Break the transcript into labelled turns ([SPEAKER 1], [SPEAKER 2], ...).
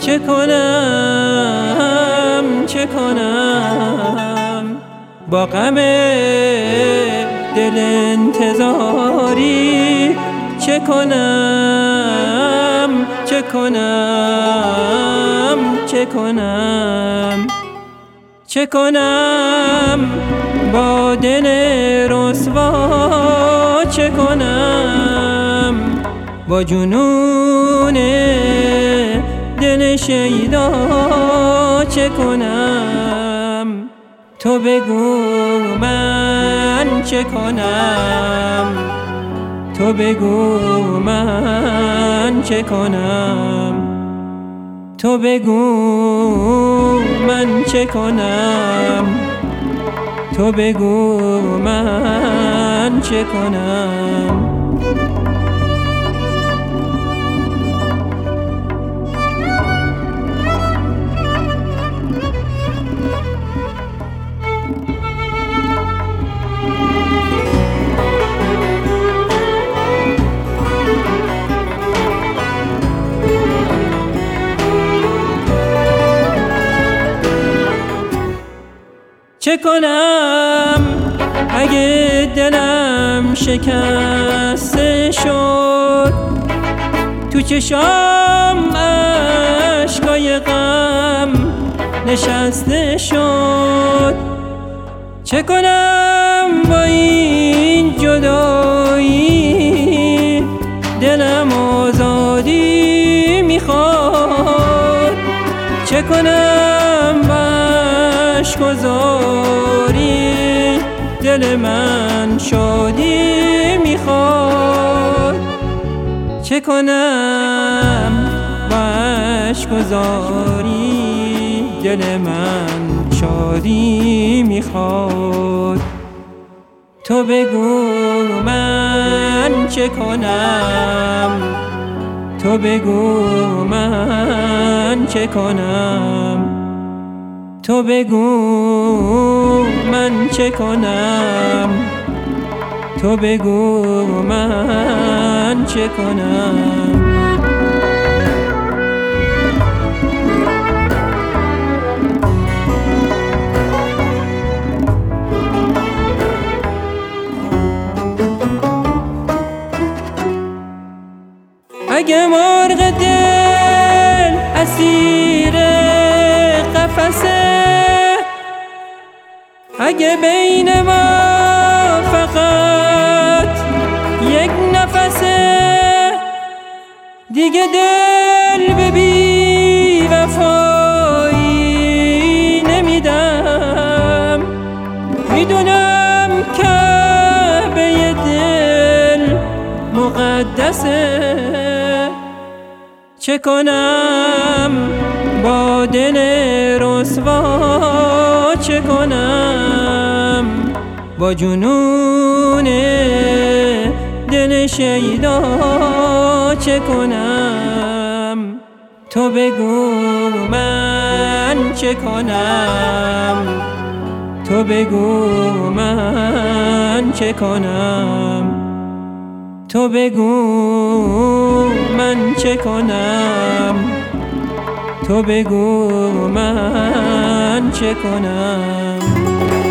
[SPEAKER 1] چه کنم چه کنم با غم دل انتظاری، چه کنم چه کنم چه کنم چه کنم با دل رسوا، چه کنم با جنون دل شیدا، چه کنم تو بگو من چه کنم، تو بگو من چه کنم، تو بگو من چه کنم، تو بگو من چه کنم. چه کنم اگه دلم شکسته شد، تو چشام اشکای غم نشسته شد، چه کنم با این جدایی، دلم آزادی میخواد، چه کنم باش گذاری، دل من شادی میخواد، چه کنم باش گذاری، دل من شادی میخواد، تو بگو من چه کنم، تو بگو من چه کنم، تو بگو من چه کنم، تو بگو من چه کنم. اگه مرغ دل اسیر قفسه، اگه بین ما فقط یک نفسه، دیگه دل به بی وفایی نمیدم، میدونم کعبه دل مقدسه، چه کنم با دل رسوا، چه کنم با جنون دل شیدا، چه کنم تو بگو من چه کنم، تو بگو من چه کنم، تو بگو من چه کنم، تو بگو من چه کنم.